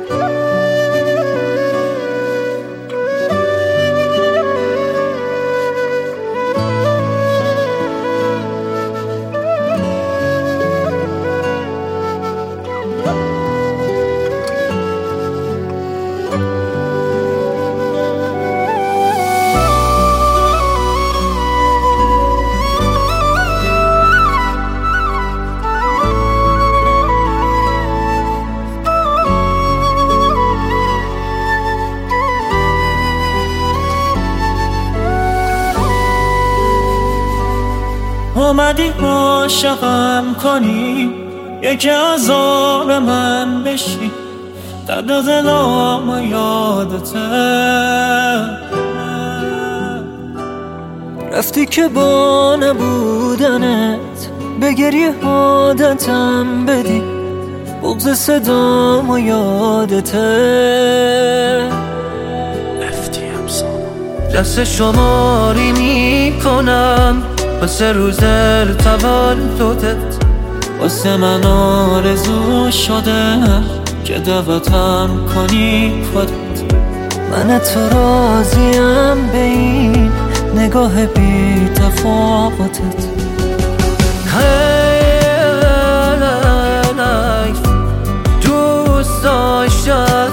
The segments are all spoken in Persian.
اومدی عاشقم کنی، یکی از آب من بشی، درد دلم یادته. رفتی که با نبودنت به گریه عادتم بدی، بغض صدام یادته. دست شماری میکنم واسه روز تولدت، واسه من آرزو شده که دعوتم کنی خودت. من تو راضیم به این نگاه بی تفاوتت. دوست داشتم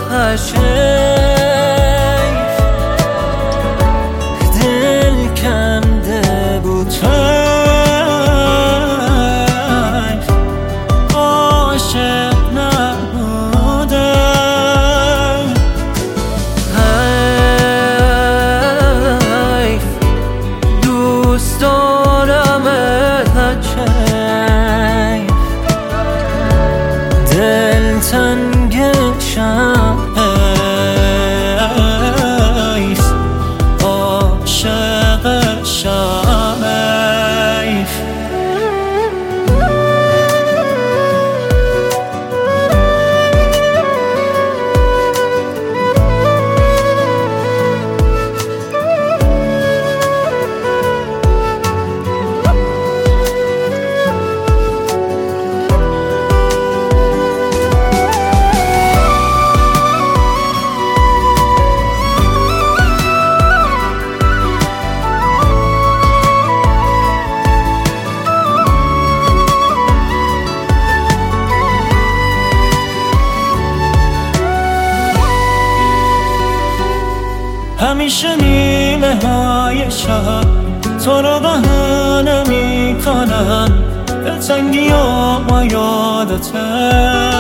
همیشه نیمه های شب تو رو بهانه میکنن، دلتنگی ما یادته.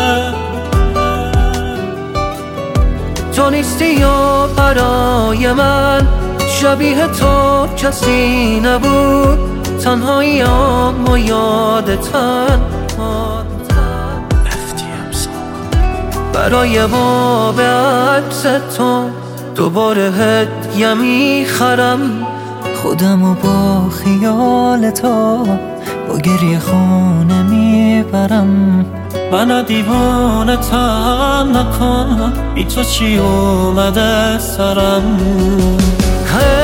تو نیستی یا برای من، شبیه تو کسی نبود، تنهایی ما یادتن. برای باب عکس تو دوباره هدیه میخرم، خودمو با خیال تو با گریه خونه میبرم. منو دیوانه تن نکن، بی تو چی اومده سرم.